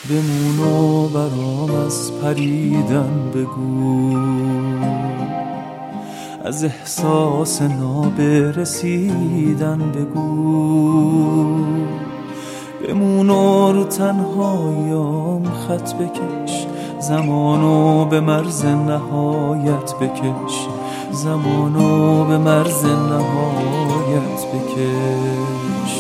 بمونو برام از پریدن بگو، از احساس نابرسیدن بگو، بمونو رو تنهاییام خط بکش، زمانو به مرز نهایت بکش، زمانو به مرز نهایت بکش.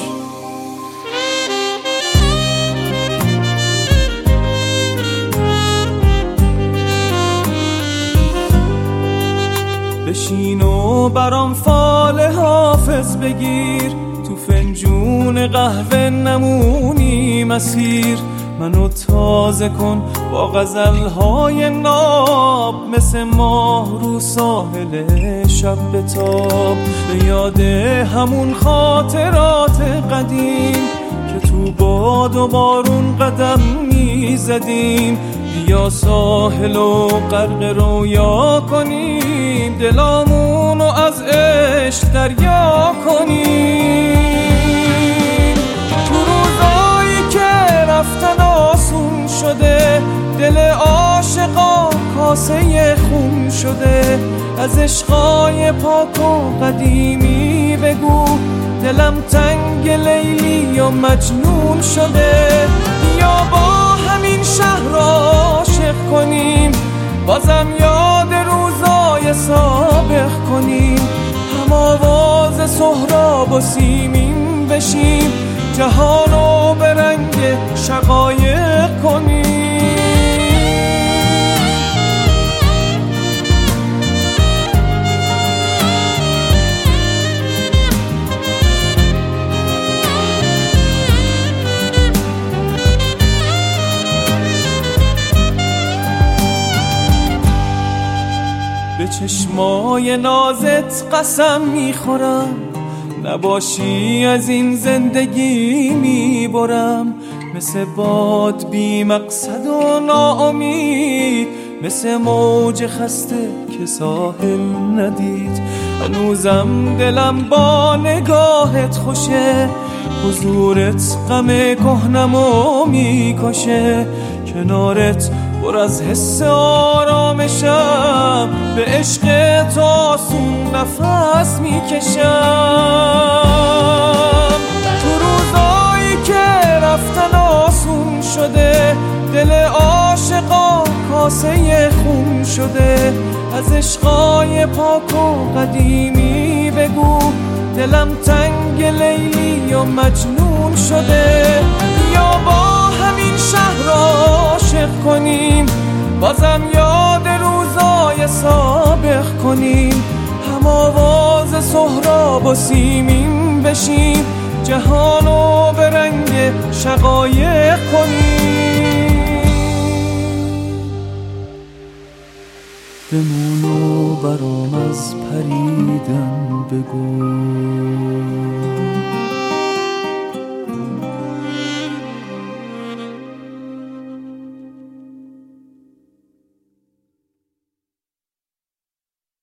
بشین و برام فال حافظ بگیر، تو فنجون قهوه نمونی مسیر، منو تازه کن با غزلهای ناب، مثل ماه رو ساحل شب بتاب، به یاد همون خاطرات قدیم که تو باد و بارون قدم میزدیم. بیا ساحل و غرق رویا کنیم، دلامونو از عشق دریا کنیم. تو روزایی که رفتن آسون شده، دل عاشقا کاسه خون شده، از عشقای پاک و قدیمی بگو، دلم تنگ لیلی و مجنون شده. یا با همین شهر عاشق کنیم، بازم یاد روزای سابق کنیم، هم آواز سهراب و سیمین بشیم، جهانو به رنگ شقایق کنیم. به چشمای نازت قسم میخورم، نباشی از این زندگی میبرم، مثل باد بی مقصد و ناامید، مثل موج خسته که ساحل ندید. هنوزم دلم با نگاهت خوشه، حضورت غم کهنمو میکشه، کنارت پر از حس آرامشم، به عشق تو آسون نفس میکشم. تو روزایی که رفتن آسون شده، دل عاشقا کاسه خون شده، از عشقای پاک و قدیمی بگو، دلم تنگ لیلی و مجنون شده. یا با همین شهر عاشق کنیم، بازم یاد روزای سابق کنیم، هم آواز سهراب و سیمین بشیم، جهانو به رنگ شقایق کنیم. بمونو برام از پریدن بگو،